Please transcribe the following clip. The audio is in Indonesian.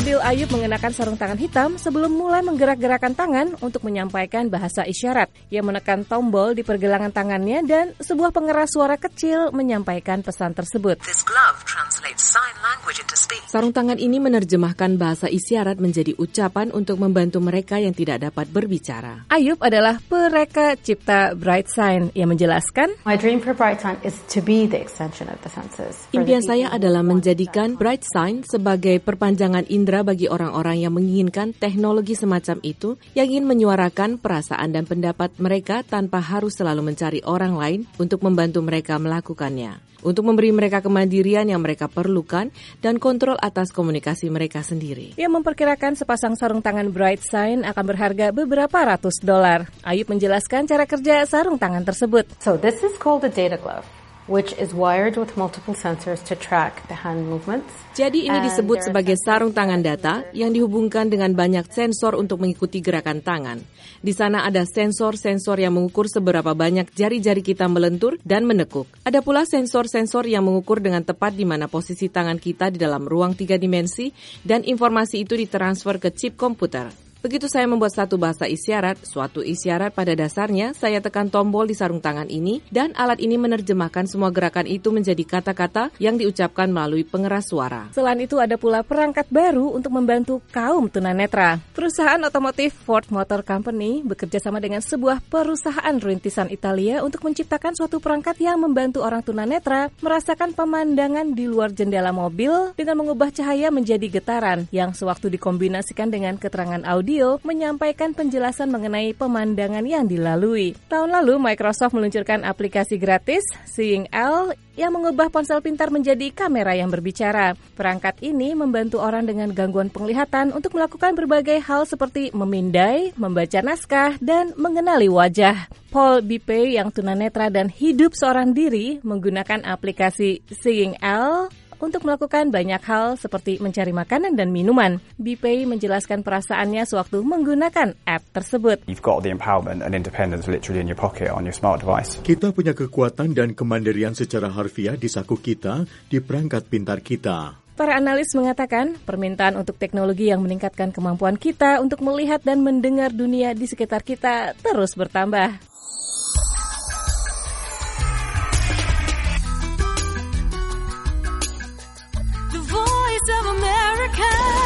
Audil Ayyub mengenakan sarung tangan hitam sebelum mulai menggerak-gerakkan tangan untuk menyampaikan bahasa isyarat. Ia menekan tombol di pergelangan tangannya dan sebuah pengeras suara kecil menyampaikan pesan tersebut. Sarung tangan ini menerjemahkan bahasa isyarat menjadi ucapan untuk membantu mereka yang tidak dapat berbicara. Ayyub adalah pereka cipta Bright Sign. Ia menjelaskan, My dream for Bright Sign is to be the extension of the senses. Impian saya adalah menjadikan Bright Sign sebagai perpanjangan indera bagi orang-orang yang menginginkan teknologi semacam itu, yang ingin menyuarakan perasaan dan pendapat mereka tanpa harus selalu mencari orang lain untuk membantu mereka melakukannya. Untuk memberi mereka kemandirian yang mereka perlukan dan kontrol atas komunikasi mereka sendiri. Ia memperkirakan sepasang sarung tangan Bright Sign akan berharga beberapa ratus $. Ayyub menjelaskan cara kerja sarung tangan tersebut. So this is called a data glove, which is wired with multiple sensors to track the hand movements. Jadi ini disebut sebagai sarung tangan data yang dihubungkan dengan banyak sensor untuk mengikuti gerakan tangan. Di sana ada sensor-sensor yang mengukur seberapa banyak jari-jari kita melentur dan menekuk. Ada pula sensor-sensor yang mengukur dengan tepat di mana posisi tangan kita di dalam ruang 3 dimensi dan informasi itu ditransfer ke chip komputer. Begitu saya membuat suatu isyarat pada dasarnya, saya tekan tombol di sarung tangan ini dan alat ini menerjemahkan semua gerakan itu menjadi kata-kata yang diucapkan melalui pengeras suara. Selain itu ada pula perangkat baru untuk membantu kaum tunanetra. Perusahaan otomotif Ford Motor Company bekerja sama dengan sebuah perusahaan rintisan Italia untuk menciptakan suatu perangkat yang membantu orang tunanetra merasakan pemandangan di luar jendela mobil dengan mengubah cahaya menjadi getaran yang sewaktu dikombinasikan dengan keterangan audio menyampaikan penjelasan mengenai pemandangan yang dilalui. Tahun lalu, Microsoft meluncurkan aplikasi gratis Seeing L yang mengubah ponsel pintar menjadi kamera yang berbicara. Perangkat ini membantu orang dengan gangguan penglihatan untuk melakukan berbagai hal seperti memindai, membaca naskah, dan mengenali wajah. Paul Bipe yang tunanetra dan hidup seorang diri menggunakan aplikasi Seeing L untuk melakukan banyak hal seperti mencari makanan dan minuman. Bipei menjelaskan perasaannya sewaktu menggunakan app tersebut. You've got the empowerment and independence literally in your pocket on your smart device. Kita punya kekuatan dan kemandirian secara harfiah di saku kita, di perangkat pintar kita. Para analis mengatakan permintaan untuk teknologi yang meningkatkan kemampuan kita untuk melihat dan mendengar dunia di sekitar kita terus bertambah. Of America.